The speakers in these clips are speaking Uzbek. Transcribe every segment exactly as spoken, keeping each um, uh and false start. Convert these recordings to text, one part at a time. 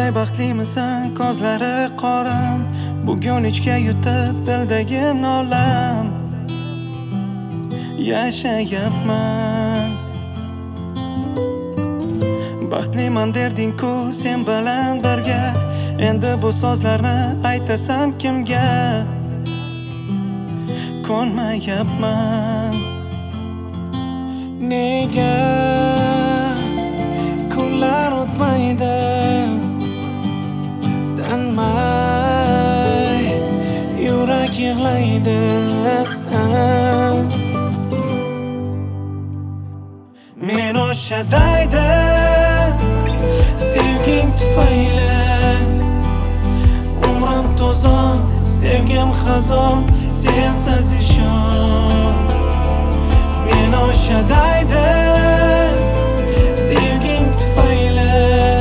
Bilmay baxtlimisan ko'zlari qoram, bugun ichga yutib dildagi nolam. Yashayapman, baxtliman derding-ku sen bilan birga. Endi bu so'zlarni aytasan kimga? Ko'nmayapman. Nega kunlar o'tmaydi, tanmay yurak yig'laydi. Men o'sha daydi sevging tufayli, umrim to'zon, sevgim xazon, sensiz ishon. Men o'sha daydi sevging tufayli,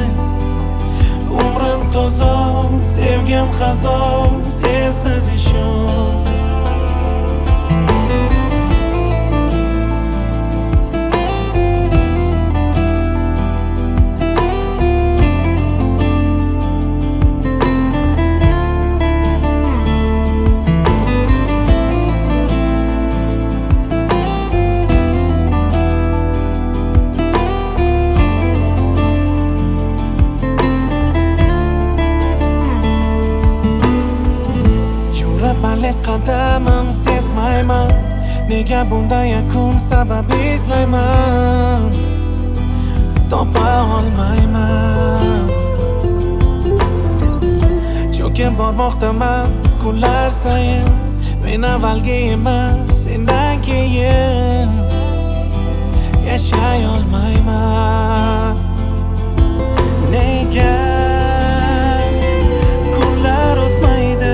umrim to'zon, sevgim xazon, sensiz ishon. Malik qadamim sezmayman, nega bunday yakun sababi izlayman, topa olmayman. Cho'kib bormoqdaman kunlar sayin, men avvalgi emas sendan keyin yashay olmayman. Nega kunlar o'tmaydi,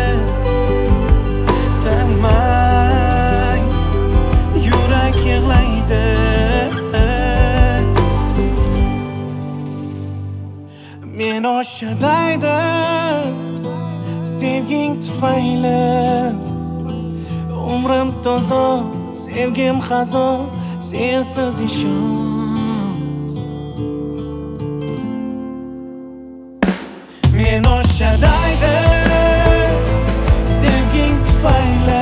men o'sha daydi sevging tufayli, umrim toza, sevgim xazon, sensiz ishon. Men o'sha daydi sevging tufayli,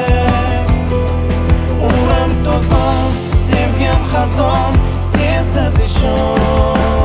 umrim toza, sevgim xazon, sensiz ishon.